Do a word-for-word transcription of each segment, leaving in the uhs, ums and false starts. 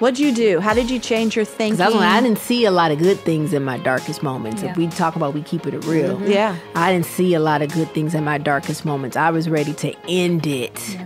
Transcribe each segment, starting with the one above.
What'd you do? How did you change your thinking? Because I, I didn't see a lot of good things in my darkest moments. Yeah. If we talk about we keep it real. Mm-hmm. Yeah. I didn't see a lot of good things in my darkest moments. I was ready to end it. Yeah.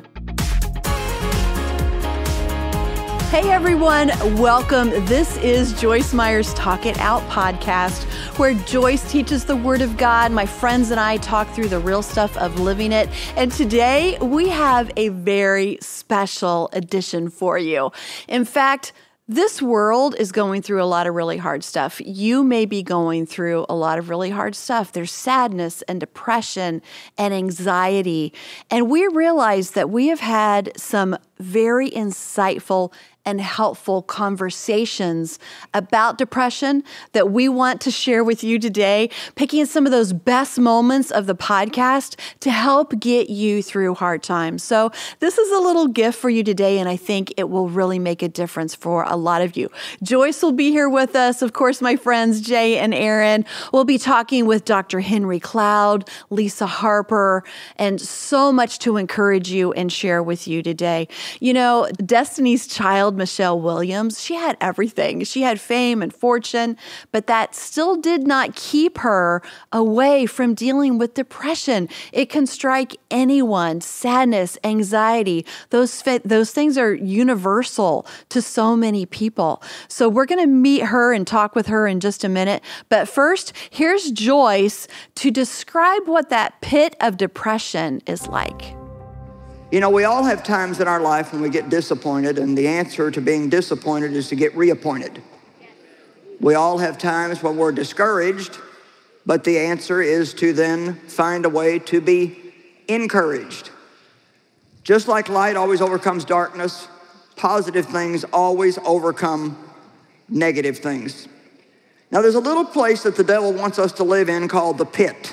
Hey everyone, welcome. This is Joyce Meyer's Talk It Out podcast, where Joyce teaches the Word of God. My friends and I talk through the real stuff of living it. And today we have a very special edition for you. In fact, this world is going through a lot of really hard stuff. You may be going through a lot of really hard stuff. There's sadness and depression and anxiety. And we realize that we have had some very insightful and helpful conversations about depression that we want to share with you today, picking some of those best moments of the podcast to help get you through hard times. So this is a little gift for you today, and I think it will really make a difference for a lot of you. Joyce will be here with us. Of course, my friends Jay and Aaron. We'll be talking with Doctor Henry Cloud, Lisa Harper, and so much to encourage you and share with you today. You know, Destiny's Child, Michelle Williams, she had everything. She had fame and fortune, but that still did not keep her away from dealing with depression. It can strike anyone. Sadness, anxiety, those, those things are universal to so many people. So we're going to meet her and talk with her in just a minute. But first, here's Joyce to describe what that pit of depression is like. You know, we all have times in our life when we get disappointed, and the answer to being disappointed is to get reappointed. We all have times when we're discouraged, but the answer is to then find a way to be encouraged. Just like light always overcomes darkness, positive things always overcome negative things. Now, there's a little place that the devil wants us to live in called the pit.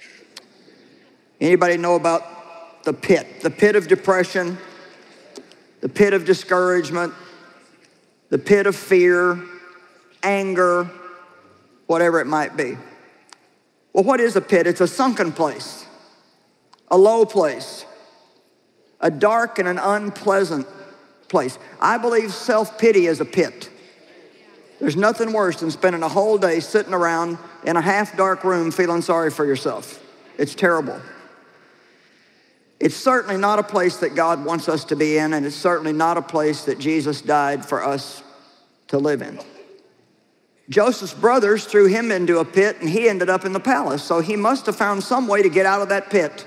Anybody know about the pit, the pit of depression, the pit of discouragement, the pit of fear, anger, whatever it might be? Well, what is a pit? It's a sunken place, a low place, a dark and an unpleasant place. I believe self-pity is a pit. There's nothing worse than spending a whole day sitting around in a half-dark room feeling sorry for yourself. It's terrible. It's certainly not a place that God wants us to be in, and it's certainly not a place that Jesus died for us to live in. Joseph's brothers threw him into a pit, and he ended up in the palace, so he must have found some way to get out of that pit.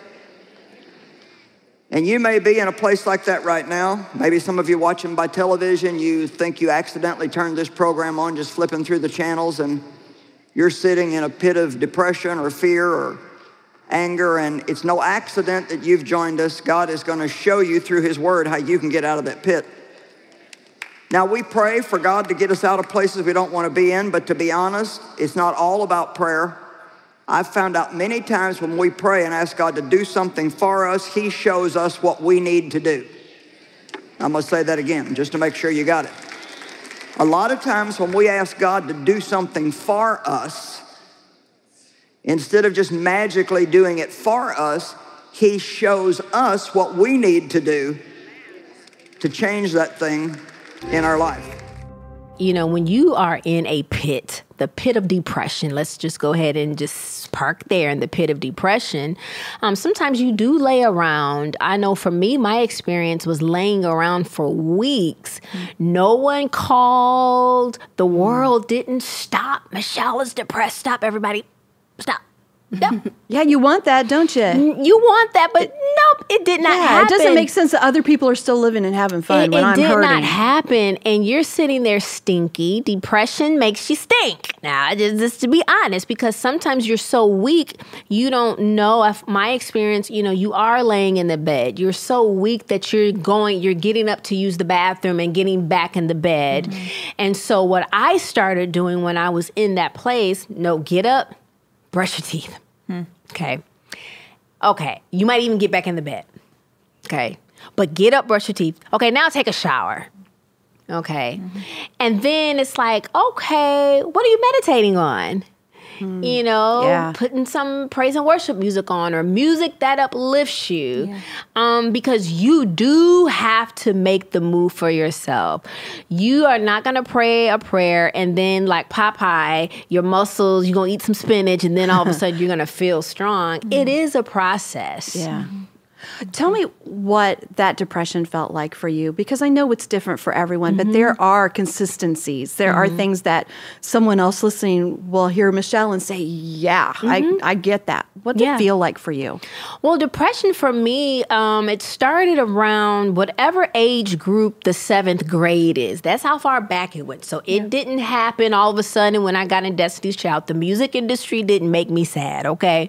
And you may be in a place like that right now. Maybe some of you watching by television, you think you accidentally turned this program on just flipping through the channels, and you're sitting in a pit of depression or fear or anger, and it's no accident that you've joined us. God is going to show you through his word how you can get out of that pit. Now, we pray for God to get us out of places we don't want to be in, but to be honest, it's not all about prayer. I've found out many times when we pray and ask God to do something for us, he shows us what we need to do. I'm going to say that again just to make sure you got it. A lot of times when we ask God to do something for us, instead of just magically doing it for us, he shows us what we need to do to change that thing in our life. You know, when you are in a pit, the pit of depression, let's just go ahead and just park there in the pit of depression. Um, sometimes you do lay around. I know for me, my experience was laying around for weeks. Mm-hmm. No one called. The world didn't stop. Michelle is depressed. Stop, everybody. Stop. Nope. Yeah, you want that, don't you? You want that, but nope, it did not yeah, happen. It doesn't make sense that other people are still living and having fun it, when it I'm did hurting. not happen, and you're sitting there stinky. Depression makes you stink. Now, just, just to be honest, because sometimes you're so weak, you don't know. If my experience, you know, you are laying in the bed. You're so weak that you're going, you're getting up to use the bathroom and getting back in the bed. Mm-hmm. And so what I started doing when I was in that place, no, get up, brush your teeth. Hmm. Okay. Okay. You might even get back in the bed. Okay. But get up, brush your teeth. Okay. Now take a shower. Okay. Mm-hmm. And then it's like, okay, what are you meditating on? Mm. You know, yeah. putting some praise and worship music on or music that uplifts you. Yeah. Um, because you do have to make the move for yourself. You are not going to pray a prayer and then like Popeye, your muscles, you're going to eat some spinach and then all of a sudden you're going to feel strong. Mm. It is a process. Yeah. Mm-hmm. Tell me what that depression felt like for you, because I know it's different for everyone, mm-hmm. but there are consistencies. There mm-hmm. are things that someone else listening will hear Michelle and say, yeah, mm-hmm. I, I get that. What did yeah. it feel like for you? Well, depression for me, um, it started around whatever age group the seventh grade is. That's how far back it went. So it yeah. didn't happen all of a sudden when I got in Destiny's Child. The music industry didn't make me sad, okay?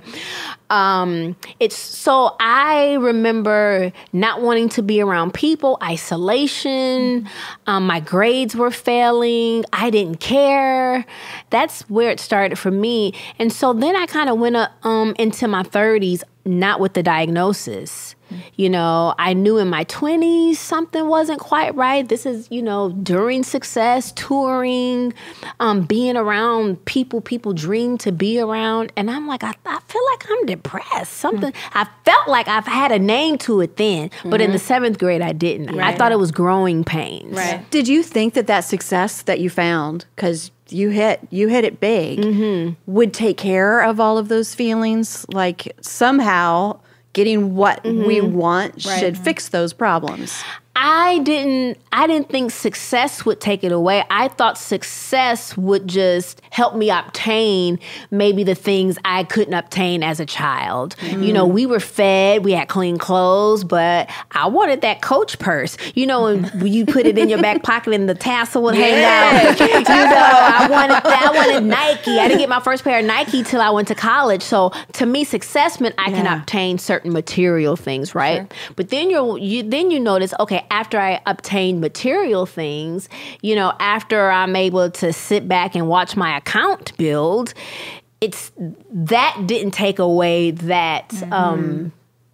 Um, it's so I remember not wanting to be around people, isolation, um, my grades were failing, I didn't care. That's where it started for me. And so then I kind of went uh, um, into my thirties, not with the diagnosis. You know, I knew in my twenties something wasn't quite right. This is, you know, during success, touring, um, being around people people dream to be around. And I'm like, I, I feel like I'm depressed. Something, mm-hmm. I felt like I've had a name to it then. Mm-hmm. But in the seventh grade, I didn't. Right. I thought it was growing pains. Right. Did you think that that success that you found, because you hit you hit it big, mm-hmm. would take care of all of those feelings? Like somehow getting what mm-hmm. we want right. should fix those problems. I didn't I didn't think success would take it away. I thought success would just help me obtain maybe the things I couldn't obtain as a child. Mm. You know, we were fed, we had clean clothes, but I wanted that Coach purse. You know, and you put it in your back pocket and the tassel would hang out. You know, I wanted I wanted Nike. I didn't get my first pair of Nike till I went to college. So to me, success meant I yeah. can obtain certain material things, right? Sure. But then you're you then you notice, okay, after I obtained material things, you know, after I'm able to sit back and watch my account build, it's that didn't take away that mm-hmm. um,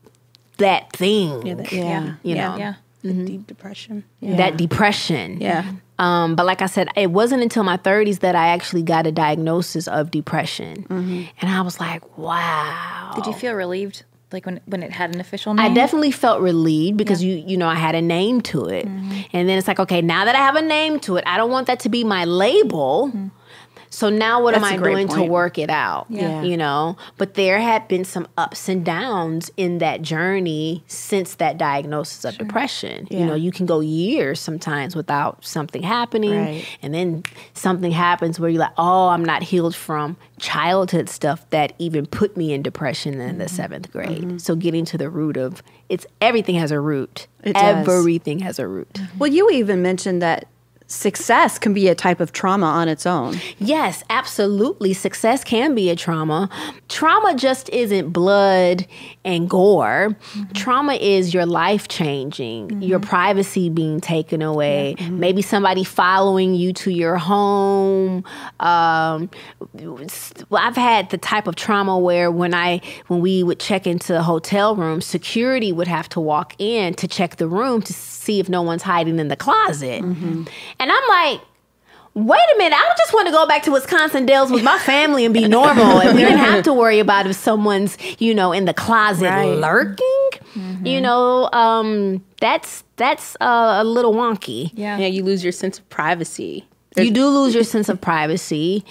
that thing. Yeah, that, yeah, you yeah, know, yeah. Mm-hmm. deep depression. Yeah. That depression. Yeah. Um, but like I said, it wasn't until my thirties that I actually got a diagnosis of depression, mm-hmm. and I was like, wow. Did you feel relieved? Like when when it had an official name? I definitely felt relieved because, yeah. you you know, I had a name to it. Mm-hmm. And then it's like, okay, now that I have a name to it, I don't want that to be my label. Mm-hmm. So now what That's am I doing point. to work it out? Yeah. You know? But there had been some ups and downs in that journey since that diagnosis of sure. depression. Yeah. You know, you can go years sometimes without something happening. Right. And then something happens where you're like, oh, I'm not healed from childhood stuff that even put me in depression in mm-hmm. the seventh grade. Mm-hmm. So getting to the root of, it's everything has a root. It everything does. has a root. Mm-hmm. Well, you even mentioned that success can be a type of trauma on its own. Yes, absolutely. Success can be a trauma. Trauma just isn't blood and gore. Mm-hmm. Trauma is your life changing, mm-hmm. your privacy being taken away, yeah. mm-hmm. maybe somebody following you to your home. Um, well, I've had the type of trauma where when I when we would check into the hotel room, security would have to walk in to check the room to see if no one's hiding in the closet. Mm-hmm. And I'm like, wait a minute, I just want to go back to Wisconsin Dells with my family and be normal. And we didn't have to worry about if someone's, you know, in the closet right. lurking. Mm-hmm. You know, um, that's that's uh, a little wonky. Yeah. yeah, you lose your sense of privacy. There's- you do lose your sense of privacy.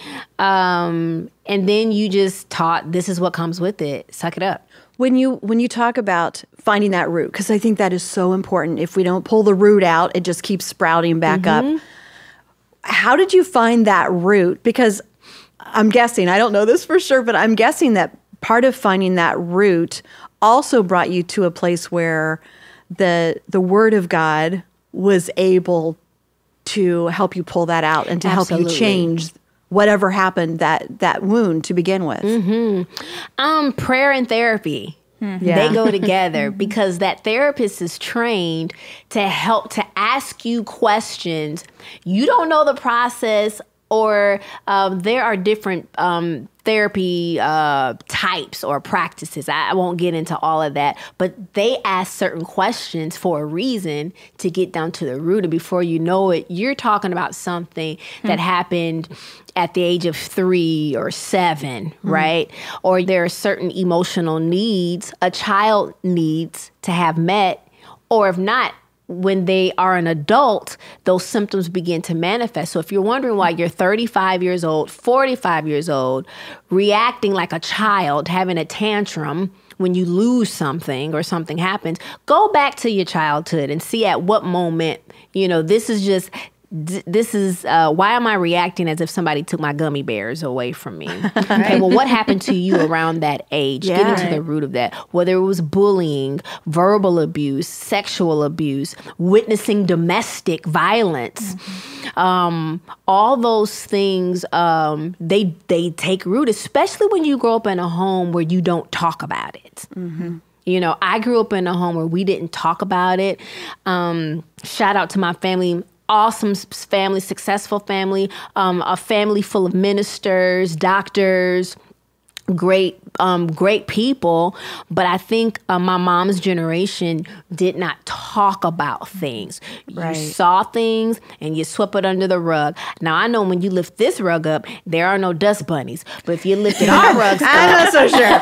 Um, and then you just taught, this is what comes with it. Suck it up. When you when you talk about finding that root, because I think that is so important. If we don't pull the root out, it just keeps sprouting back mm-hmm. up. How did you find that root? Because I'm guessing, I don't know this for sure, but I'm guessing that part of finding that root also brought you to a place where the the Word of God was able to help you pull that out and to Absolutely. help you change whatever happened, that that wound to begin with. Mm-hmm. Um, prayer and therapy. Mm-hmm. Yeah. They go together because that therapist is trained to help to ask you questions. You don't know the process, or um, there are different um, therapy uh, types or practices. I, I won't get into all of that, but they ask certain questions for a reason to get down to the root. And before you know it, you're talking about something hmm. that happened at the age of three or seven, hmm. right? Or there are certain emotional needs a child needs to have met, or if not, when they are an adult, those symptoms begin to manifest. So if you're wondering why you're thirty-five years old, forty-five years old, reacting like a child, having a tantrum when you lose something or something happens, go back to your childhood and see at what moment, you know, this is just... This is, uh, why am I reacting as if somebody took my gummy bears away from me? Okay, well, what happened to you around that age? Yeah. Get into the root of that. Whether it was bullying, verbal abuse, sexual abuse, witnessing domestic violence, mm-hmm. um, all those things, um, they, they take root, especially when you grow up in a home where you don't talk about it. Mm-hmm. You know, I grew up in a home where we didn't talk about it. Um, shout out to my family. Awesome family, successful family, um, a family full of ministers, doctors, great, um, great people. But I think uh, my mom's generation did not talk about things. Right. You saw things and you swept it under the rug. Now, I know when you lift this rug up, there are no dust bunnies. But if you lifted our rugs up, I'm not so sure. no,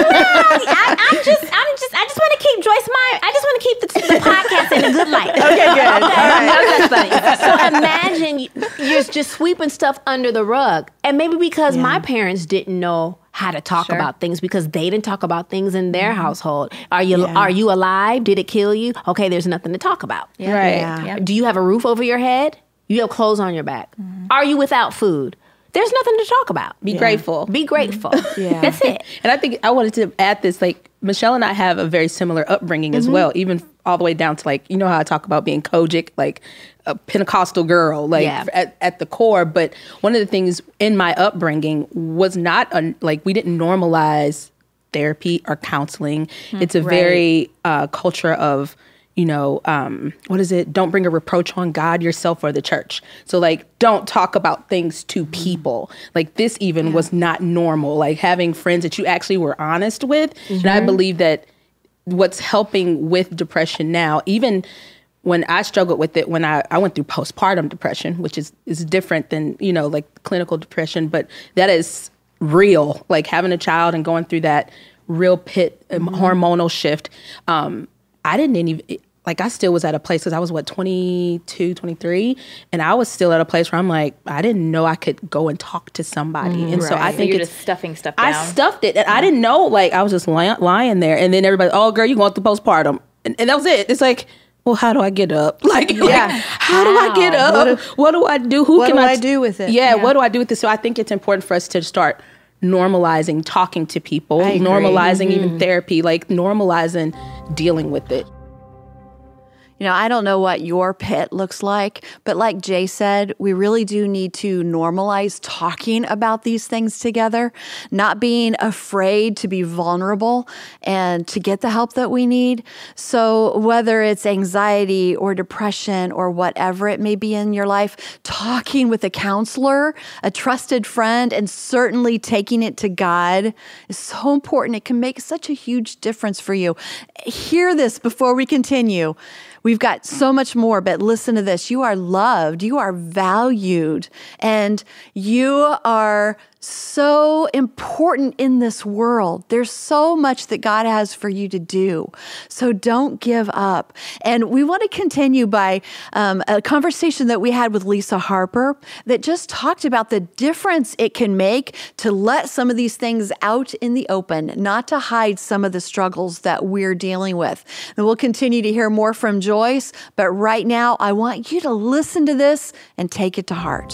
I, I'm just, I'm just, I just want to keep Joyce Meyer. I just want to keep the, the podcast in a good light. Okay, good. Okay, all right. No dust bunnies. So imagine you, you're just sweeping stuff under the rug, and maybe because yeah. my parents didn't know how to talk sure. about things because they didn't talk about things in their mm-hmm. household. Are you yeah. are you alive? Did it kill you? Okay, there's nothing to talk about. Yeah. Right. Yeah. Yeah. Do you have a roof over your head? You have clothes on your back. Mm-hmm. Are you without food? There's nothing to talk about. Be yeah. grateful. Be grateful. Mm-hmm. Yeah. That's it. And I think I wanted to add this, like, Michelle and I have a very similar upbringing mm-hmm. as well, even all the way down to, like, you know how I talk about being Kojic, like a Pentecostal girl, like yeah. at, at the core. But one of the things in my upbringing was not, a, like, we didn't normalize therapy or counseling. Mm-hmm. It's a right. very uh, culture of, you know, um, what is it? Don't bring a reproach on God, yourself, or the church. So, like, don't talk about things to people. Like, this even yeah. was not normal. Like, having friends that you actually were honest with. Mm-hmm. And I believe that what's helping with depression now, even when I struggled with it, when I, I went through postpartum depression, which is, is different than, you know, like clinical depression, but that is real. Like, having a child and going through that real pit um, mm-hmm. hormonal shift. Um, I didn't even, like, I still was at a place, because I was, what, twenty-two, twenty-three? And I was still at a place where I'm like, I didn't know I could go and talk to somebody. Mm, and right. so I so think you're it's... just stuffing stuff down. I stuffed it. And yeah. I didn't know, like, I was just lying, lying there. And then everybody, oh, girl, you going through postpartum. And, and that was it. It's like, well, how do I get up? Like, yeah. like how, how do I get up? What do, what do I do? Who what can do I, I do with it? Yeah, yeah, what do I do with this? So I think it's important for us to start normalizing talking to people, normalizing mm-hmm. even therapy, like normalizing dealing with it. You know, I don't know what your pit looks like, but like Jay said, we really do need to normalize talking about these things together, not being afraid to be vulnerable and to get the help that we need. So whether it's anxiety or depression or whatever it may be in your life, talking with a counselor, a trusted friend, and certainly taking it to God is so important. It can make such a huge difference for you. Hear this before we continue. We've got so much more, but listen to this. You are loved. You are valued. And you are so important in this world. There's so much that God has for you to do. So don't give up. And we want to continue by um, a conversation that we had with Lisa Harper that just talked about the difference it can make to let some of these things out in the open, not to hide some of the struggles that we're dealing with. And we'll continue to hear more from Joyce, but right now I want you to listen to this and take it to heart.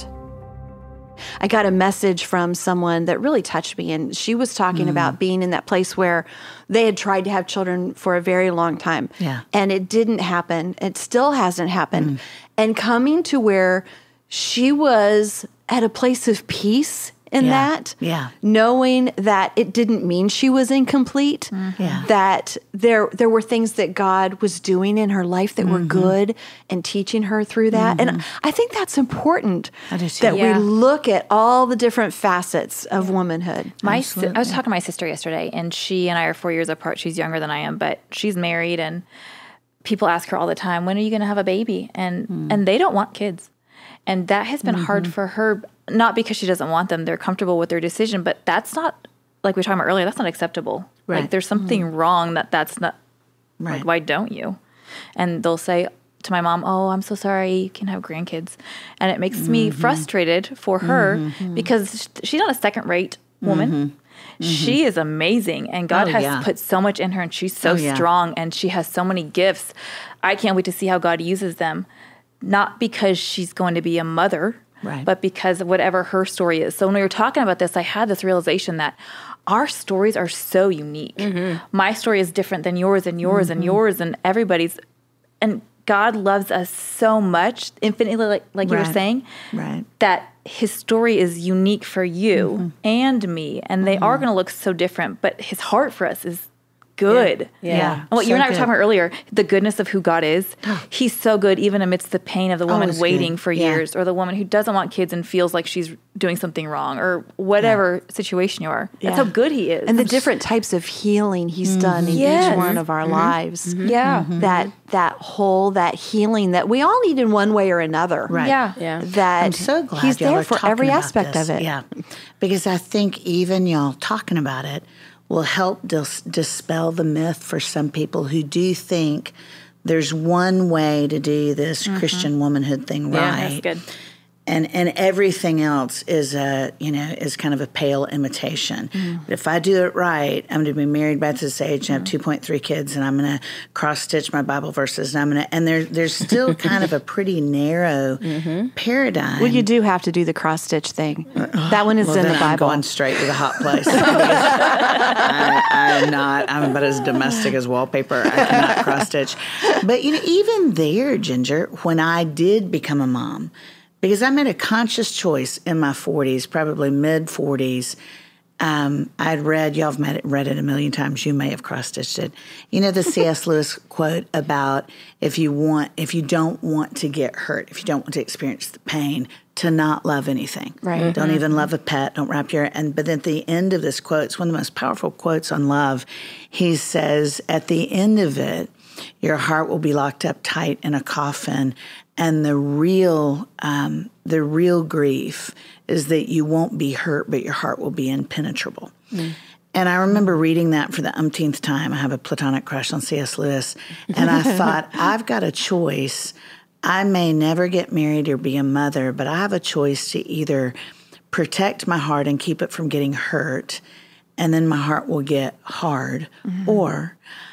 I got a message from someone that really touched me, and she was talking mm. about being in that place where they had tried to have children for a very long time, yeah. and it didn't happen. It still hasn't happened. Mm. And coming to where she was at a place of peace in Yeah. that. Yeah. Knowing that it didn't mean she was incomplete. Yeah. That there there were things that God was doing in her life that were good and teaching her through that. And I think that's important I do too. that Yeah. we look at all the different facets of womanhood. My si- I was talking to my sister yesterday, and she and I are four years apart. She's younger than I am, but she's married, and people ask her all the time, "When are you going to have a baby?" And Mm. and they don't want kids, and that has been Mm-hmm. hard for her. Not because she doesn't want them; they're comfortable with their decision, but that's not, like we were talking about earlier. That's not acceptable. Right. Like there's something wrong that that's not. Right. Like, why don't you? And they'll say to my mom, "Oh, I'm so sorry, you can have grandkids," and it makes me frustrated for her because she's not a second-rate woman. She is amazing, and God Oh, has yeah. put so much in her, and she's so Oh, yeah. strong, and she has so many gifts. I can't wait to see how God uses them, not because she's going to be a mother, Right. but because of whatever her story is. So when we were talking about this, I had this realization that our stories are so unique. My story is different than yours, and yours, and yours, and everybody's. And God loves us so much, infinitely, like, like you were Right. saying, Right. that his story is unique for you and me, and they are going to look so different, but his heart for us is good. Yeah. And what you So and I were good. talking about earlier, the goodness of who God is. He's so good even amidst the pain of the woman Always waiting good. for Yeah. years, or the woman who doesn't want kids and feels like she's doing something wrong, or whatever situation you are. That's Yeah. how good he is. And the different types of healing he's done in Yes. each one of our lives. yeah. That that whole that healing that we all need in one way or another. Right. Yeah. Yeah. That I'm so glad he's y'all there are for talking every about aspect this. of it. Yeah, because I think even y'all talking about it will help dis- dispel the myth for some people who do think there's one way to do this Christian womanhood thing Yeah, right. that's good. And and everything else is a you know is kind of a pale imitation. But if I do it right, I'm going to be married by this age and have two point three kids, and I'm going to cross stitch my Bible verses, and I'm going to and there there's still kind of a pretty narrow paradigm. Well, you do have to do the cross stitch thing. That one is Well, in then the I'm Bible. going straight to the hot place. I, I'm not. I'm about as domestic as wallpaper. I cannot cross stitch. But you know, even there, Ginger, when I did become a mom, because I made a conscious choice in my forties, probably mid forties. Um, I'd read, y'all have met it, read it a million times. You may have cross-stitched it. You know the C S Lewis quote about if you want, if you don't want to get hurt, if you don't want to experience the pain, to not love anything. Right. Don't even love a pet. Don't wrap your and. But at the end of this quote, it's one of the most powerful quotes on love. He says, at the end of it, your heart will be locked up tight in a coffin, and the real, um, the real grief is that you won't be hurt, but your heart will be impenetrable. Mm. And I remember reading that for the umpteenth time. I have a platonic crush on C S Lewis, and I thought, I've got a choice. I may never get married or be a mother, but I have a choice to either protect my heart and keep it from getting hurt, and then my heart will get hard, mm-hmm. or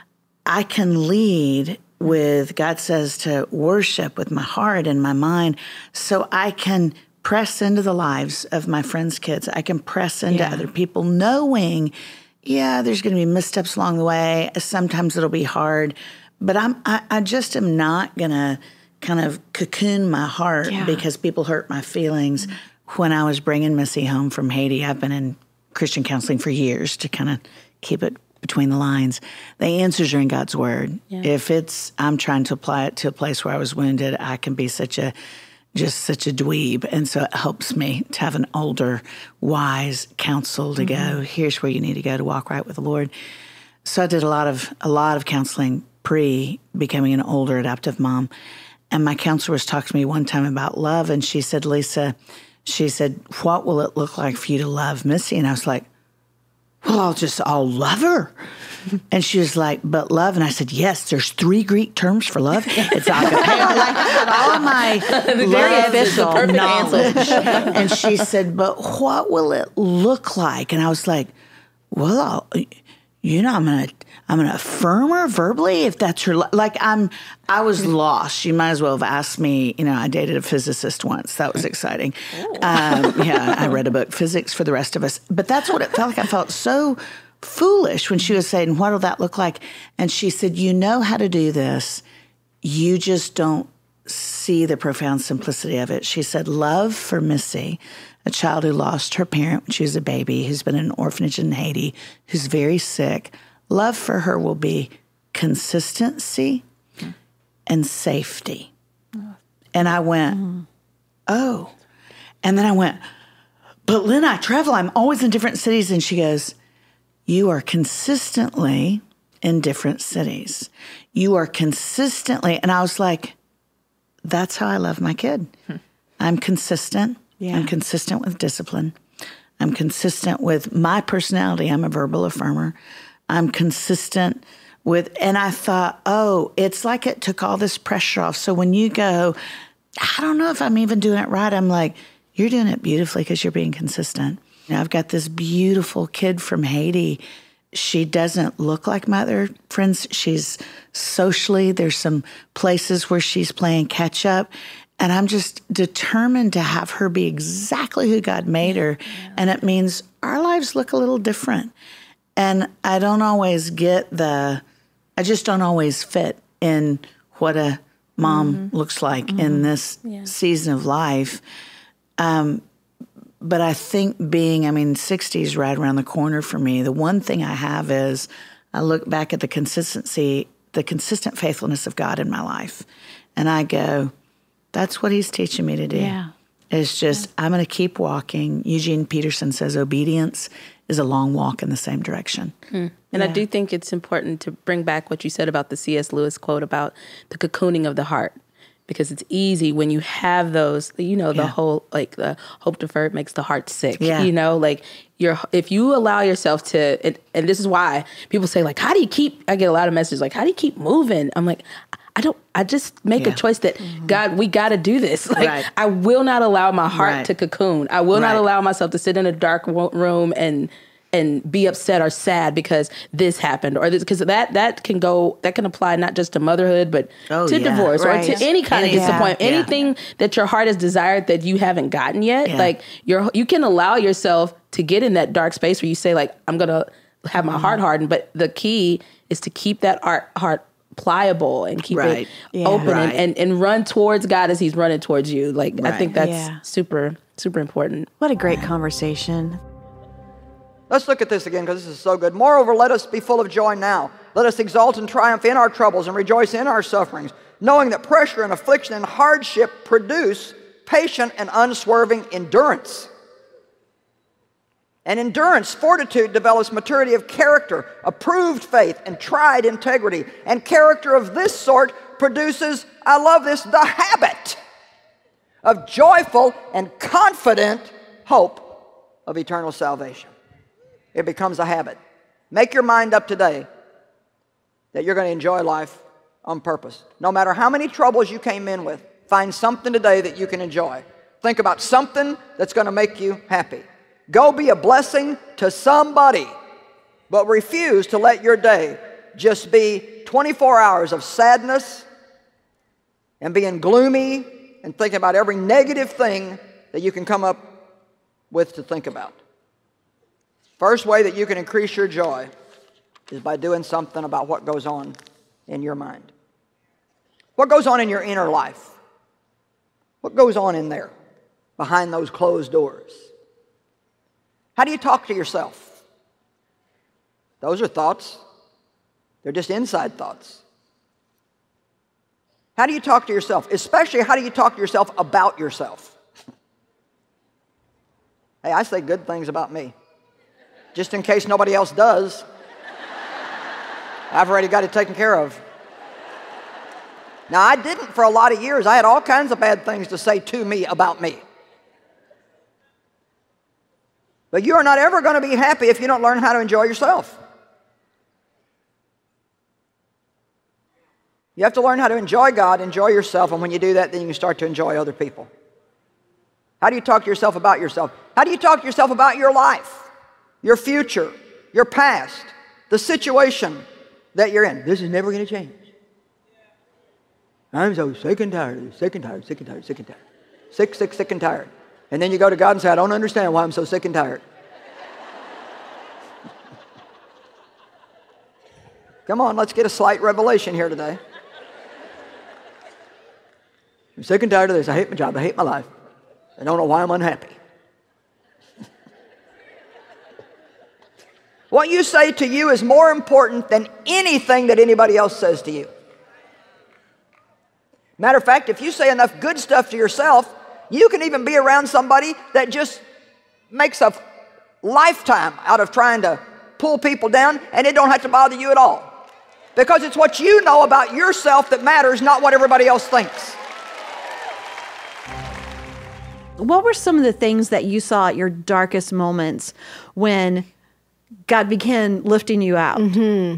I can lead with, God says, to worship with my heart and my mind, so I can press into the lives of my friends' kids. I can press into Yeah. other people knowing, yeah, there's going to be missteps along the way. Sometimes it'll be hard, but I'm, I, I just am not going to kind of cocoon my heart Yeah. because people hurt my feelings. Mm-hmm. When I was bringing Missy home from Haiti, I've been in Christian counseling for years to kind of keep it between the lines. The answers are in God's word. Yeah. If it's, I'm trying to apply it to a place where I was wounded, I can be such a, just such a dweeb. And so it helps me to have an older, wise counsel to mm-hmm. go, here's where you need to go to walk right with the Lord. So I did a lot of, a lot of counseling pre becoming an older adoptive mom. And my counselor was talking to me one time about love. And she said, Lisa, she said, what will it look like for you to love Missy? And I was like, well, I'll just, I'll love her. And she was like, but love? And I said, yes, there's three Greek terms for love. It's agape. Like, all my very official knowledge. And she said, but what will it look like? And I was like, well, I'll, you know, I'm going to, I'm going to affirm her verbally if that's her. Like I'm, I was lost. You might as well have asked me, you know, I dated a physicist once. That was exciting. Um, yeah, I read a book, Physics for the Rest of Us. But that's what it felt like. I felt so foolish when she was saying, what will that look like? And she said, you know how to do this. You just don't see the profound simplicity of it. She said, love for Missy, a child who lost her parent when she was a baby, who's been in an orphanage in Haiti, who's very sick. Love for her will be consistency and safety. And I went, mm. oh. And then I went, but Lynn, I travel. I'm always in different cities. And she goes, you are consistently in different cities. You are consistently. And I was like, that's how I love my kid. Hmm. I'm consistent. Yeah. I'm consistent with discipline. I'm consistent with my personality. I'm a verbal affirmer. I'm consistent with, and I thought, oh, it's like it took all this pressure off. So when you go, I don't know if I'm even doing it right, I'm like, you're doing it beautifully because you're being consistent. You know, I've got this beautiful kid from Haiti. She doesn't look like my other friends. She's socially, there's some places where she's playing catch up. And I'm just determined to have her be exactly who God made her. Yeah. And it means our lives look a little different. And I don't always get the, I just don't always fit in what a mom mm-hmm. looks like mm-hmm. in this yeah. season of life. Um, but I think being, I mean, sixty is right around the corner for me. The one thing I have is I look back at the consistency, the consistent faithfulness of God in my life. And I go, that's what he's teaching me to do. Yeah. It's just, yeah. I'm going to keep walking. Eugene Peterson says obedience is a long walk in the same direction. Hmm. And yeah. I do think it's important to bring back what you said about the C S Lewis quote about the cocooning of the heart. Because it's easy when you have those, you know, the yeah. whole, like, the hope deferred makes the heart sick. Yeah. You know, like, you're, if you allow yourself to, and, and this is why people say, like, how do you keep, I get a lot of messages, like, how do you keep moving? I'm like, I don't, I just make yeah. a choice that, mm-hmm. God, we got to do this. Like, right. I will not allow my heart right. to cocoon. I will right. not allow myself to sit in a dark room and and be upset or sad because this happened or this, because that that can go, that can apply not just to motherhood, but oh, to yeah, divorce right. or to any kind any, of disappointment, yeah, anything yeah. that your heart has desired that you haven't gotten yet. Yeah. Like, you're, you can allow yourself to get in that dark space where you say, like, I'm going to have my mm-hmm. heart hardened. But the key is to keep that heart, heart pliable and keep right. it yeah. open right. and, and, and run towards God as he's running towards you. Like, right. I think that's yeah. super, super important. What a great conversation. Let's look at this again because this is so good. Moreover, let us be full of joy now. Let us exult and triumph in our troubles and rejoice in our sufferings, knowing that pressure and affliction and hardship produce patient and unswerving endurance. And endurance, fortitude, develops maturity of character, approved faith, and tried integrity. And character of this sort produces, I love this, the habit of joyful and confident hope of eternal salvation. It becomes a habit. Make your mind up today that you're going to enjoy life on purpose. No matter how many troubles you came in with, find something today that you can enjoy. Think about something that's going to make you happy. Go be a blessing to somebody, but refuse to let your day just be twenty-four hours of sadness and being gloomy and thinking about every negative thing that you can come up with to think about. First way that you can increase your joy is by doing something about what goes on in your mind. What goes on in your inner life? What goes on in there, behind those closed doors? How do you talk to yourself? Those are thoughts. They're just inside thoughts. How do you talk to yourself? Especially, how do you talk to yourself about yourself? Hey, I say good things about me. Just in case nobody else does. I've already got it taken care of. Now, I didn't for a lot of years. I had all kinds of bad things to say to me about me. But you are not ever going to be happy if you don't learn how to enjoy yourself. You have to learn how to enjoy God, enjoy yourself, and when you do that, then you can start to enjoy other people. How do you talk to yourself about yourself? How do you talk to yourself about your life? Your future, your past, the situation that you're in. This is never going to change. I'm so sick and tired, sick and tired, sick and tired, sick and tired. Sick, sick, sick and tired. And then you go to God and say, I don't understand why I'm so sick and tired. Come on, let's get a slight revelation here today. I'm sick and tired of this. I hate my job. I hate my life. I don't know why I'm unhappy. What you say to you is more important than anything that anybody else says to you. Matter of fact, if you say enough good stuff to yourself, you can even be around somebody that just makes a lifetime out of trying to pull people down, and it don't have to bother you at all. Because it's what you know about yourself that matters, not what everybody else thinks. What were some of the things that you saw at your darkest moments when God began lifting you out? Mm-hmm.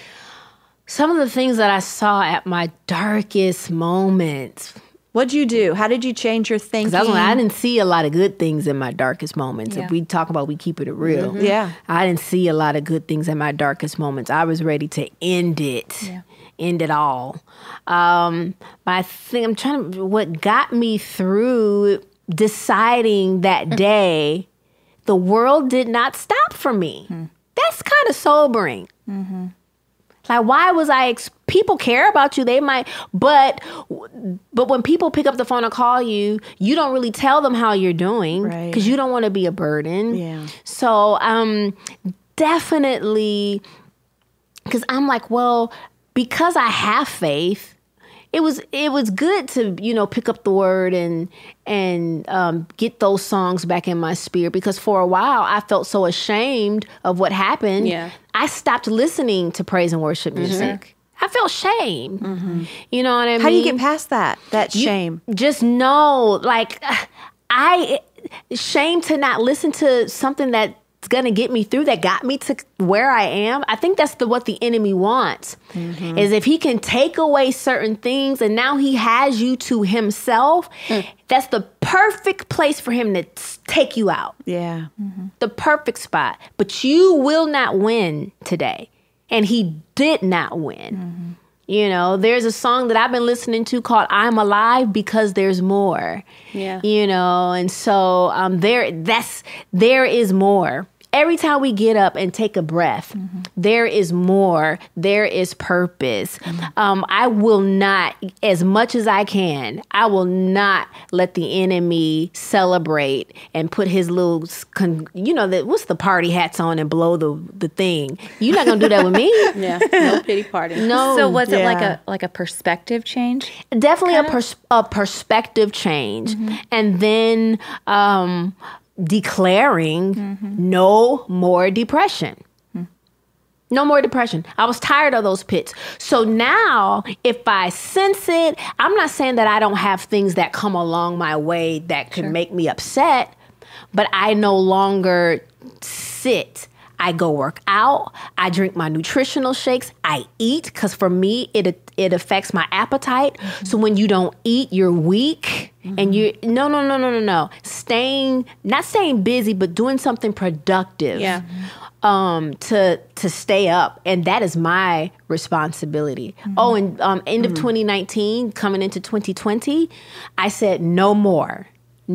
Some of the things that I saw at my darkest moments. What'd you do? How did you change your thinking? Because I, I didn't see a lot of good things in my darkest moments. Yeah. If we talk about we keep it real. Mm-hmm. Yeah. I didn't see a lot of good things in my darkest moments. I was ready to end it. Yeah. End it all. Um, but I think I'm trying to, what got me through deciding that day, the world did not stop for me. Hmm. That's kind of sobering. Mm-hmm. Like, why was I, ex- people care about you, they might, but but when people pick up the phone and call you, you don't really tell them how you're doing because right. you don't want to be a burden. Yeah. So um, definitely, because I'm like, well, because I have faith, it was it was good to, you know, pick up the word and and um, get those songs back in my spirit, because for a while I felt so ashamed of what happened. Yeah. I stopped listeing to praise and worship music. Mm-hmm. I felt shame. Mm-hmm. You know what I mean? How do you get past that? That shame? You just know, like, I shame to not listen to something that's going to get me through, that got me to where I am. I think that's the what the enemy wants, mm-hmm. is if he can take away certain things and now he has you to himself, mm. that's the perfect place for him to take you out. Yeah. Mm-hmm. The perfect spot. But you will not win today. And he did not win. Mm-hmm. You know, there's a song that I've been listening to called I'm Alive Because There's More. Yeah. You know, and so um, there that's there is more. Every time we get up and take a breath, mm-hmm. there is more. There is purpose. Mm-hmm. Um, I will not, as much as I can, I will not let the enemy celebrate and put his little, you know, the, what's the party hats on and blow the, the thing. You're not going to do that with me. Yeah, no pity party. No. So was yeah. it like a like a perspective change? Definitely a, pers- a perspective change. Mm-hmm. And then um, declaring mm-hmm. no more depression. Mm. No more depression. I was tired of those pits. So now if I sense it, I'm not saying that I don't have things that come along my way that could sure. make me upset, but I no longer sit. I go work out. I drink my nutritional shakes. I eat, because for me, it it affects my appetite. Mm-hmm. So when you don't eat, you're weak. Mm-hmm. And you no, no, no, no, no, no. Staying, not staying busy, but doing something productive. Yeah. Um, to to stay up. And that is my responsibility. Mm-hmm. Oh, and um, end mm-hmm. of twenty nineteen, coming into twenty twenty, I said no more.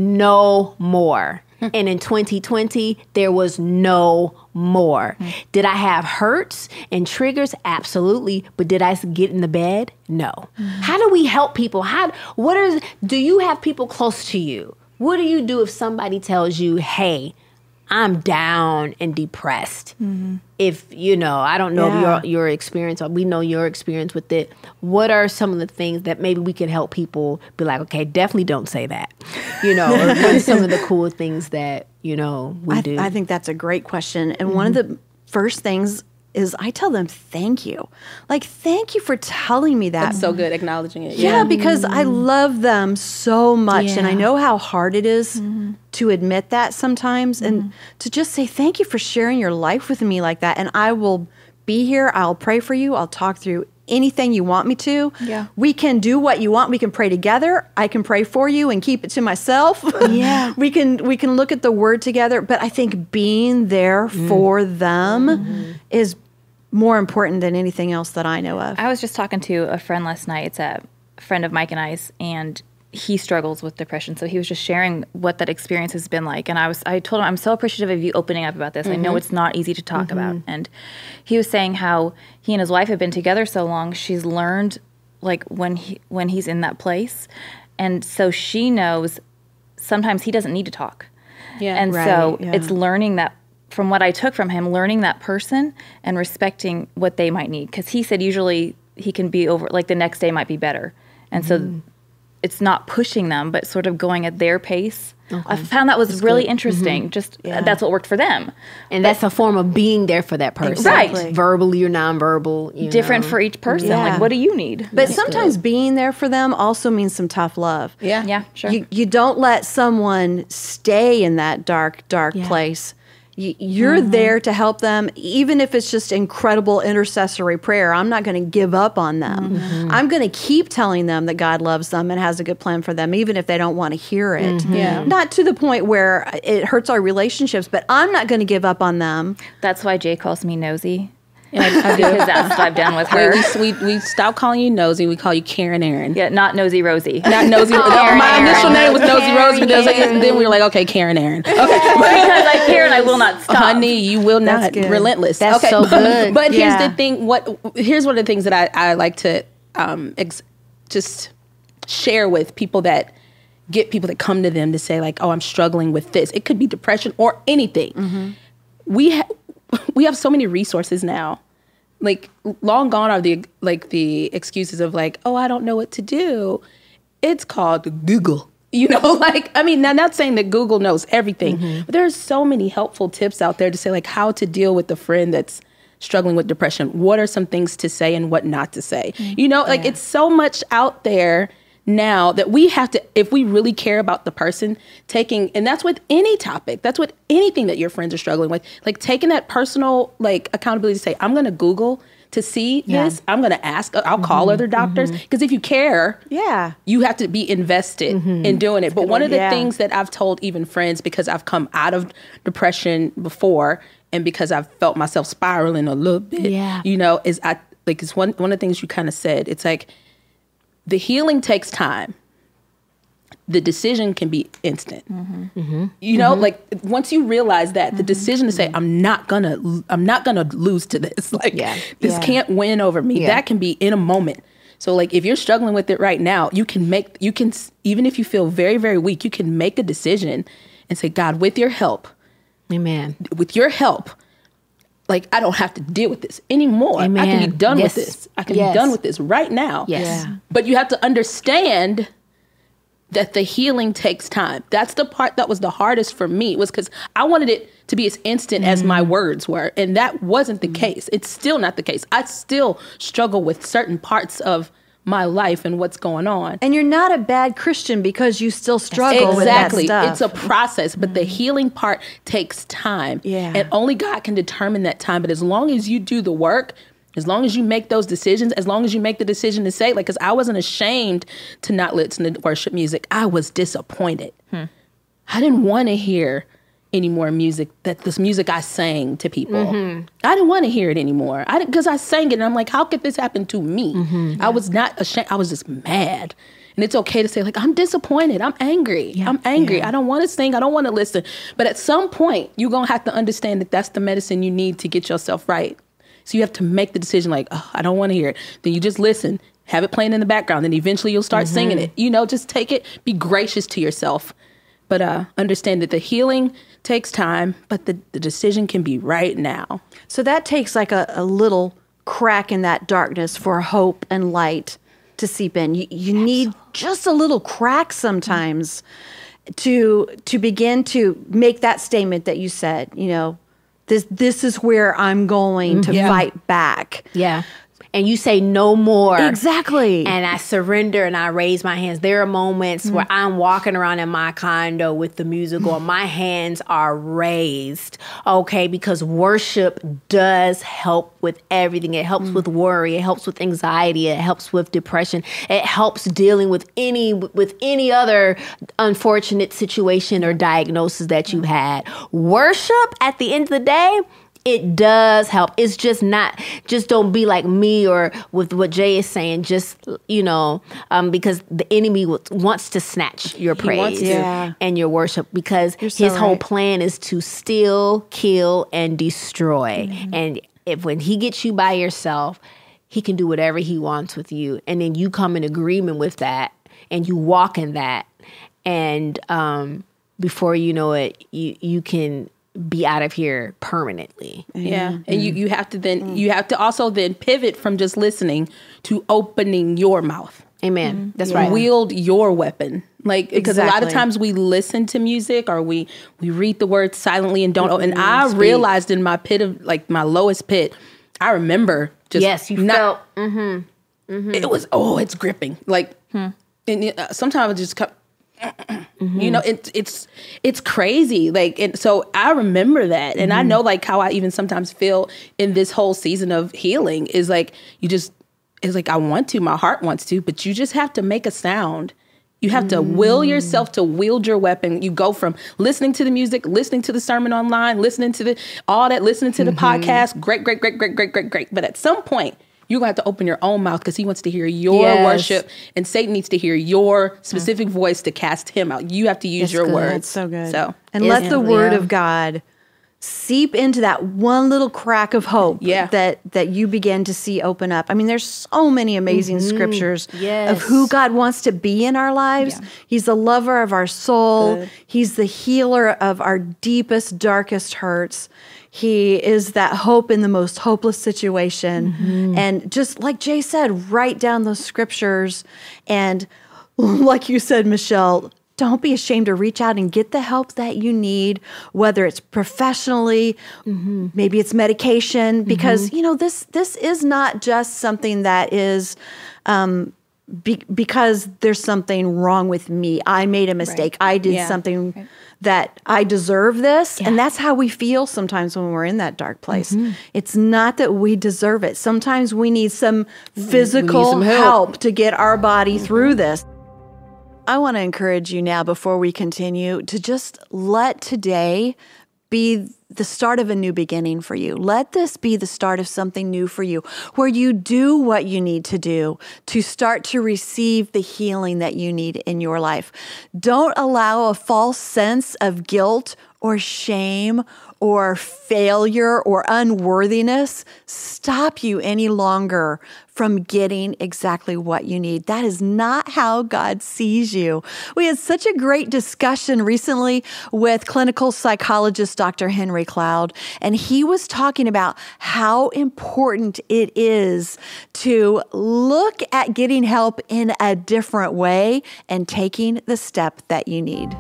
No more. And in twenty twenty, there was no more. Mm. Did I have hurts and triggers? Absolutely. But did I get in the bed? No. Mm. How do we help people? How? What is? Do you have people close to you? What do you do if somebody tells you, hey, I'm down and depressed? Mm-hmm. If, you know, I don't know yeah. your your experience, or we know your experience with it. What are some of the things that maybe we can help people be like, okay, definitely don't say that, you know, or what are some of the cool things that, you know, we I, do? I think that's a great question. And mm-hmm. one of the first things is I tell them thank you. Like, thank you for telling me that. That's so good, acknowledging it. Yeah, Yeah, because I love them so much. Yeah. And I know how hard it is mm-hmm. to admit that sometimes. Mm-hmm. And to just say thank you for sharing your life with me like that. And I will be here. I'll pray for you. I'll talk through anything you want me to. Yeah. We can do what you want. We can pray together. I can pray for you and keep it to myself. Yeah. we can we can look at the word together. But I think being there mm. for them mm-hmm. is more important than anything else that I know of. I was just talking to a friend last night. It's a friend of Mike and I's, and he struggles with depression. So he was just sharing what that experience has been like. And I was, I told him, I'm so appreciative of you opening up about this. Mm-hmm. I know it's not easy to talk mm-hmm. about. And he was saying how he and his wife have been together so long. She's learned, like, when he when he's in that place, And so she knows sometimes he doesn't need to talk. Yeah. And Right, so yeah. it's learning that, from what I took from him, learning that person and respecting what they might need. Because he said usually he can be over, like the next day might be better. And so it's not pushing them, but sort of going at their pace. I found that was really interesting. Just Yeah. that's what worked for them. And that's a form of being there for that person. Exactly. Verbally or nonverbal. You Different know. for each person. Yeah. Like, what do you need? But sometimes being there for them also means some tough love. Yeah. Yeah, sure. You, you don't let someone stay in that dark, dark Yeah. place. You, you're there to help them, even if it's just incredible intercessory prayer. I'm not going to give up on them. I'm going to keep telling them that God loves them and has a good plan for them, even if they don't want to hear it. Yeah. Not to the point where it hurts our relationships, but I'm not going to give up on them. That's why Jay calls me nosy. Yeah, I, I do. Because that's what I've done with her. Wait, we, we, we stop calling you Nosy. We call you Karen Aaron. Yeah, not nosy Rosie. Not Nosy. no, my Aaron. initial name was Nosy Karen Rose, but then, Aaron. then we were like, okay, Karen Aaron. Okay. Because I care and I will not stop. Honey, you will That's not. good. Relentless. That's okay. so good. But here's Yeah. the thing. What? Here's one of the things that I, I like to um, ex- just share with people that get people that come to them to say like, oh, I'm struggling with this. It could be depression or anything. We ha- we have so many resources now. Like long gone are the like the excuses of like, oh, I don't know what to do. It's called Google. You know, like, I mean, I'm not saying that Google knows everything, but there's so many helpful tips out there to say like how to deal with a friend that's struggling with depression. What are some things to say and what not to say? You know, like it's so much out there now that we have to, if we really care about the person, taking, and that's with any topic, that's with anything that your friends are struggling with, like taking that personal like accountability to say, I'm going to Google to see Yeah. this. I'm going to ask, I'll call other doctors. Because if you care, Yeah. you have to be invested in doing it. But one of the Yeah. things that I've told even friends, because I've come out of depression before and because I've felt myself spiraling a little bit, Yeah. you know, is I like it's one one of the things you kind of said. It's like the healing takes time. The decision can be instant. You know, like once you realize that, the decision to say, I'm not gonna I'm not gonna lose to this. Like Yeah. this Yeah. can't win over me. Yeah. That can be in a moment. So like if you're struggling with it right now, you can make you can even if you feel very, very weak, you can make a decision and say, God, with your help, Amen. with your help, like I don't have to deal with this anymore. I can Amen. be done Yes. with this. I can Yes. be done with this right now. Yes. Yeah. But you have to understand that the healing takes time. That's the part that was the hardest for me, was because I wanted it to be as instant as my words were. And that wasn't the case. It's still not the case. I still struggle with certain parts of my life and what's going on. And you're not a bad Christian because you still struggle Exactly. with that stuff. It's a process, but the healing part takes time. Yeah. And only God can determine that time. But as long as you do the work, as long as you make those decisions, as long as you make the decision to say, like, because I wasn't ashamed to not listen to worship music. I was disappointed. I didn't want to hear any more music, that this music I sang to people. I didn't want to hear it anymore. I didn't, because I sang it and I'm like, how could this happen to me? I was not ashamed. I was just mad. And it's okay to say, like, I'm disappointed. I'm angry. I'm angry. I don't want to sing. I don't want to listen. But at some point, you're going to have to understand that that's the medicine you need to get yourself right. So you have to make the decision like, oh, I don't want to hear it. Then you just listen, have it playing in the background. Then eventually you'll start singing it. You know, just take it, be gracious to yourself. But uh, understand that the healing takes time, but the, the decision can be right now. So that takes like a, a little crack in that darkness for hope and light to seep in. You, you need just a little crack sometimes to to begin to make that statement that you said, you know, this this is where I'm going to Yeah. fight back. Yeah. And you say no more. Exactly. And I surrender and I raise my hands. There are moments where I'm walking around in my condo with the music on. My hands are raised, okay? Because worship does help with everything. It helps with worry. It helps with anxiety. It helps with depression. It helps dealing with any with any other unfortunate situation or diagnosis that you've had. Worship, at the end of the day, it does help. It's just not, just don't be like me or with what Jay is saying, just, you know, um, because the enemy w- wants to snatch your praise wants to. Yeah. and your worship, because You're so his whole right. plan is to steal, kill, and destroy. Mm-hmm. And if when he gets you by yourself, he can do whatever he wants with you. And then you come in agreement with that. and you walk in that. And um, before you know it, you, you can be out of here permanently. Yeah. Mm-hmm. And you, you have to then, you have to also then pivot from just listening to opening your mouth. Amen. Mm-hmm. That's yeah. right. Wield your weapon. Like, because exactly. a lot of times we listen to music or we, we read the words silently and don't, mm-hmm. and I Speak. realized in my pit of, like my lowest pit, I remember just. Yes, you not, felt. Mm-hmm. Mm-hmm. It was, oh, it's gripping. Like, hmm. and it, uh, sometimes it just come, mm-hmm. you know, it, it's it's crazy. Like, and so I remember that. And mm-hmm. I know, like, how I even sometimes feel in this whole season of healing is like, you just, it's like, I want to, my heart wants to, but you just have to make a sound. You have to will yourself to wield your weapon. You go from listening to the music, listening to the sermon online, listening to the all that, listening to the mm-hmm. podcast. Great, great, great, great, great, great, great. But at some point, you're going to have to open your own mouth because he wants to hear your yes. worship, and Satan needs to hear your specific mm. voice to cast him out. You have to use it's your good. words. That's so good. So, and let the word yeah. of God seep into that one little crack of hope yeah. that that you begin to see open up. I mean, there's so many amazing mm-hmm. scriptures yes. of who God wants to be in our lives. Yeah. He's the lover of our soul. Good. He's the healer of our deepest, darkest hurts. He is that hope in the most hopeless situation. Mm-hmm. And just like Jay said, write down those scriptures. And like you said, Michelle, don't be ashamed to reach out and get the help that you need, whether it's professionally, mm-hmm. maybe it's medication, because, mm-hmm. you know, this this is not just something that is um, be, because there's something wrong with me. I made a mistake. Right. I did yeah. something right. that I deserve this. Yeah. And that's how we feel sometimes when we're in that dark place. Mm-hmm. It's not that we deserve it. Sometimes we need some physical need some help. help to get our body mm-hmm. through this. I want to encourage you now, before we continue, to just let today be the start of a new beginning for you. Let this be the start of something new for you, where you do what you need to do to start to receive the healing that you need in your life. Don't allow a false sense of guilt or shame or failure or unworthiness stop you any longer from getting exactly what you need. That is not how God sees you. We had such a great discussion recently with clinical psychologist Doctor Henry Cloud, and he was talking about how important it is to look at getting help in a different way and taking the step that you need.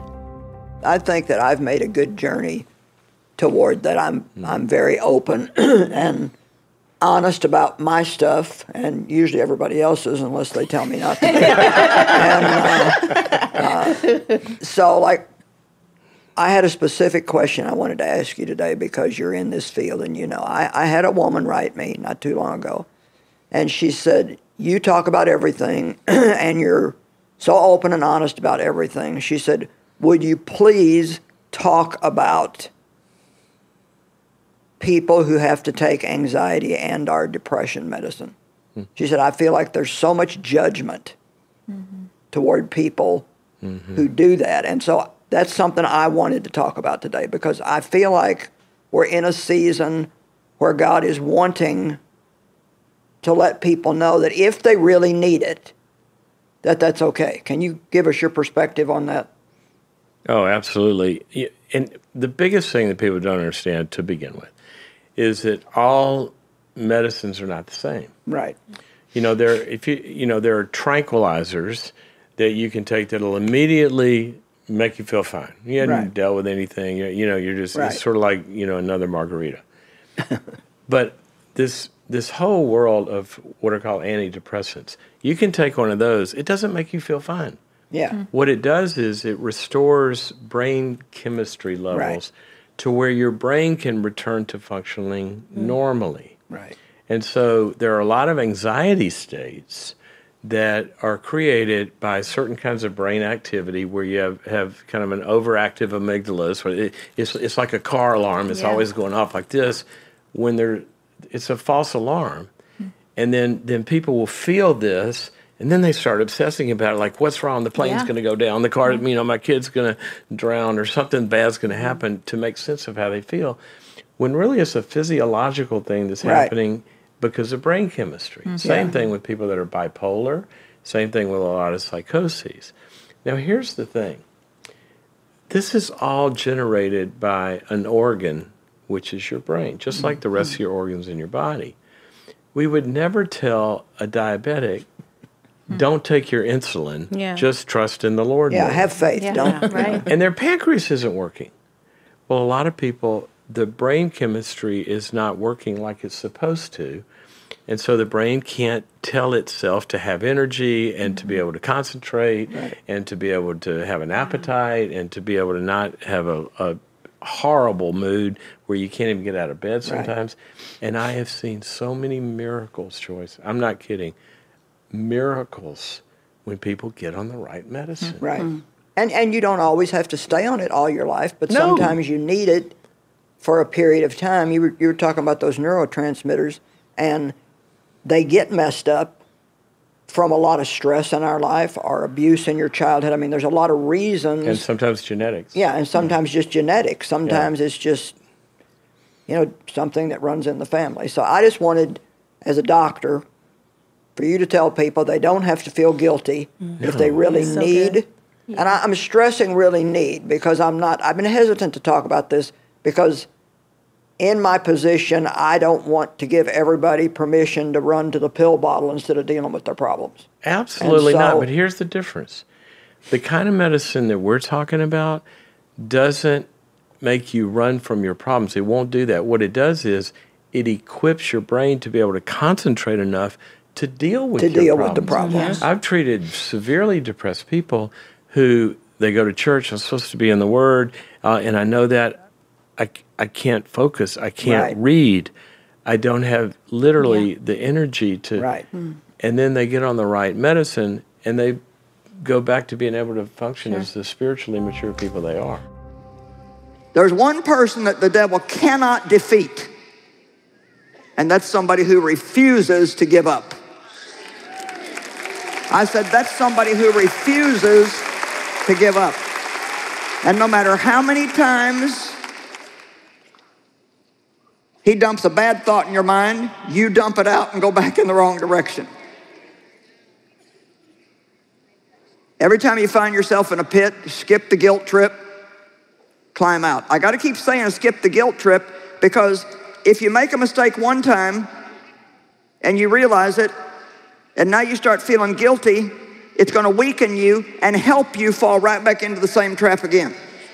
I think that I've made a good journey toward that. I'm I'm very open and honest about my stuff, and usually everybody else's, unless they tell me not to be. and, uh, uh, so, like, I had a specific question I wanted to ask you today because you're in this field, and you know, I, I had a woman write me not too long ago, and she said, "You talk about everything, and you're so open and honest about everything." She said, "Would you please talk about people who have to take anxiety and our depression medicine?" Mm-hmm. She said, "I feel like there's so much judgment mm-hmm. toward people mm-hmm. who do that." And so that's something I wanted to talk about today, because I feel like we're in a season where God is wanting to let people know that if they really need it, that that's okay. Can you give us your perspective on that? Oh, absolutely. And the biggest thing that people don't understand to begin with is that all medicines are not the same. Right. You know, there if you you know there are tranquilizers that you can take that'll immediately make you feel fine. You hadn't right. dealt with anything. You, you know, you're just right. it's sort of like, you know, another margarita. But this this whole world of what are called antidepressants, you can take one of those. It doesn't make you feel fine. Yeah. Mm-hmm. What it does is it restores brain chemistry levels right. to where your brain can return to functioning mm. normally. Right. And so there are a lot of anxiety states that are created by certain kinds of brain activity where you have, have kind of an overactive amygdala. So it, it's, it's like a car alarm. It's yeah. always going off like this. When there, it's a false alarm. Mm. And then, then people will feel this, and then they start obsessing about it, like, what's wrong? The plane's yeah. going to go down. The car, you know, my kid's going to drown, or something bad's going to happen, to make sense of how they feel. When really it's a physiological thing that's right. happening because of brain chemistry. Mm-hmm. Same yeah. thing with people that are bipolar. Same thing with a lot of psychoses. Now, here's the thing. This is all generated by an organ, which is your brain, just like the rest of your organs in your body. We would never tell a diabetic, don't take your insulin, Yeah. just trust in the Lord. Yeah, more. have faith. Yeah. Don't. Right. And their pancreas isn't working. Well, a lot of people, the brain chemistry is not working like it's supposed to. And so the brain can't tell itself to have energy and to be able to concentrate and to be able to have an appetite and to be able to not have a, a horrible mood where you can't even get out of bed sometimes. And I have seen so many miracles, Joyce. I'm not kidding. Miracles when people get on the right medicine. Right. And and you don't always have to stay on it all your life, but No. sometimes you need it for a period of time. You were, you were talking about those neurotransmitters, and they get messed up from a lot of stress in our life or abuse in your childhood. I mean, there's a lot of reasons. And sometimes genetics. Yeah, and sometimes just genetic. Sometimes it's just, you know, something that runs in the family. So I just wanted, as a doctor, for you to tell people they don't have to feel guilty if they really So need. good. And I, I'm stressing really need because I'm not, I've been hesitant to talk about this because in my position, I don't want to give everybody permission to run to the pill bottle instead of dealing with their problems. Absolutely And so- not. But here's the difference. The kind of medicine that we're talking about doesn't make you run from your problems. It won't do that. What it does is it equips your brain to be able to concentrate enough to deal with To your deal with problems. the problems. I've treated severely depressed people who they go to church. I'm supposed to be in the Word, uh, and I know that I, I can't focus. I can't Right. read. I don't have literally the energy to. Right. And then they get on the right medicine, and they go back to being able to function as the spiritually mature people they are. There's one person that the devil cannot defeat, and that's somebody who refuses to give up. I said, that's somebody who refuses to give up. And no matter how many times he dumps a bad thought in your mind, you dump it out and go back in the wrong direction. Every time you find yourself in a pit, skip the guilt trip, climb out. I got to keep saying skip the guilt trip because if you make a mistake one time and you realize it, and now you start feeling guilty, it's going to weaken you and help you fall right back into the same trap again.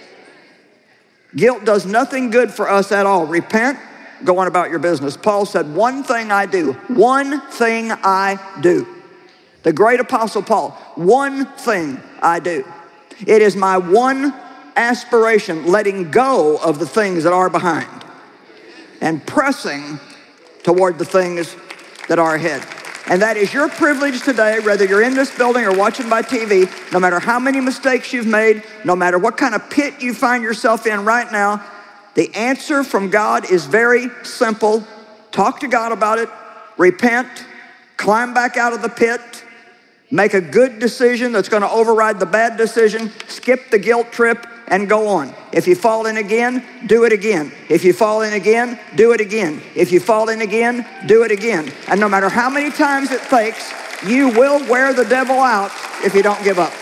Guilt does nothing good for us at all. Repent, go on about your business. Paul said, one thing I do, one thing I do. The great apostle Paul, one thing I do. It is my one aspiration, letting go of the things that are behind and pressing toward the things that are ahead. And that is your privilege today, whether you're in this building or watching by T V, no matter how many mistakes you've made, no matter what kind of pit you find yourself in right now, the answer from God is very simple. Talk to God about it, repent, climb back out of the pit, make a good decision that's going to override the bad decision, skip the guilt trip, and go on. If you fall in again, do it again. If you fall in again, do it again. If you fall in again, do it again. And no matter how many times it takes, you will wear the devil out if you don't give up.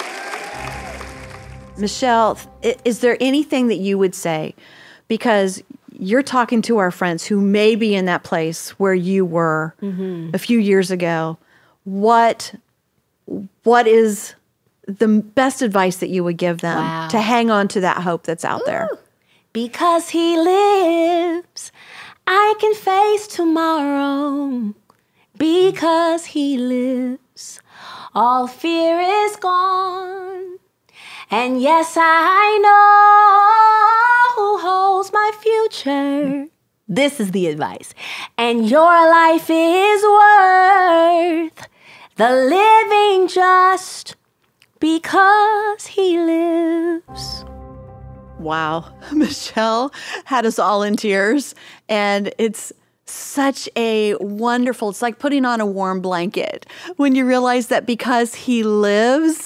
Michelle, i- is there anything that you would say? Because you're talking to our friends who may be in that place where you were a few years ago. What, what is the best advice that you would give them Wow. to hang on to that hope that's out there? Because he lives, I can face tomorrow. Because he lives, all fear is gone. And yes, I know who holds my future. This is the advice. And your life is worth the living just because he lives. Wow. Michelle had us all in tears, and it's such a wonderful, it's like putting on a warm blanket when you realize that because he lives,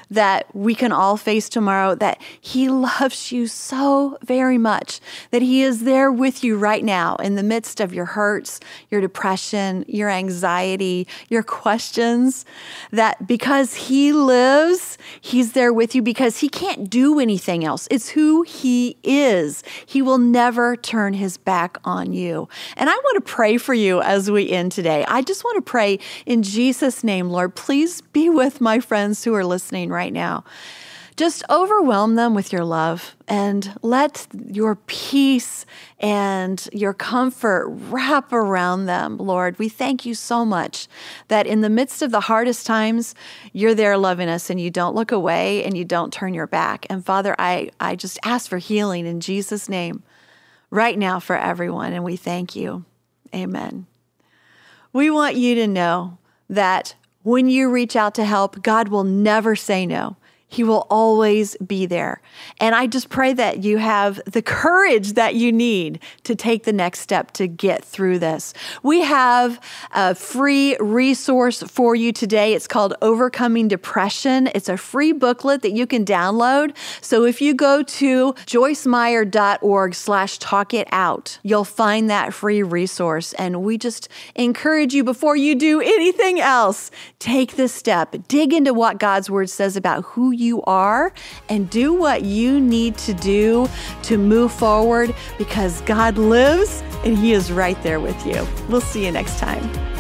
that we can all face tomorrow, that he loves you so very much, that he is there with you right now in the midst of your hurts, your depression, your anxiety, your questions, that because he lives, he's there with you because he can't do anything else. It's who he is. He will never turn his back on you. And I want to pray for you as we end today. I just want to pray in Jesus' name, Lord, please be with my friends who are listening right now. Just overwhelm them with your love and let your peace and your comfort wrap around them, Lord. We thank you so much that in the midst of the hardest times, you're there loving us and you don't look away and you don't turn your back. And Father, I, I just ask for healing in Jesus' name right now for everyone, and we thank you. Amen. We want you to know that when you reach out to help, God will never say no. He will always be there. And I just pray that you have the courage that you need to take the next step to get through this. We have a free resource for you today. It's called Overcoming Depression. It's a free booklet that you can download. So if you go to joycemeyer.org slash talk it out, you'll find that free resource. And we just encourage you, before you do anything else, take this step. Dig into what God's word says about who you you are and do what you need to do to move forward, because God lives and he is right there with you. We'll see you next time.